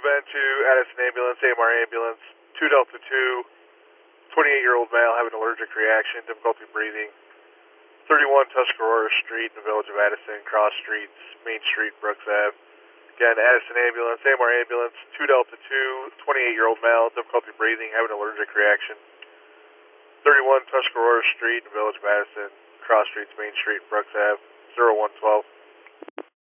been to Addison Ambulance, AMR Ambulance, 2 Delta 2, 28-year-old male having allergic reaction, difficulty breathing, 31 Tuscarora Street in the village of Addison, cross streets, Main Street, Brooks Ave. Again, Addison Ambulance, AMR Ambulance, 2 Delta 2, 28-year-old male, difficulty breathing, having allergic reaction, 31 Tuscarora Street in the village of Addison, cross streets, Main Street, Brooks Ave, 0112.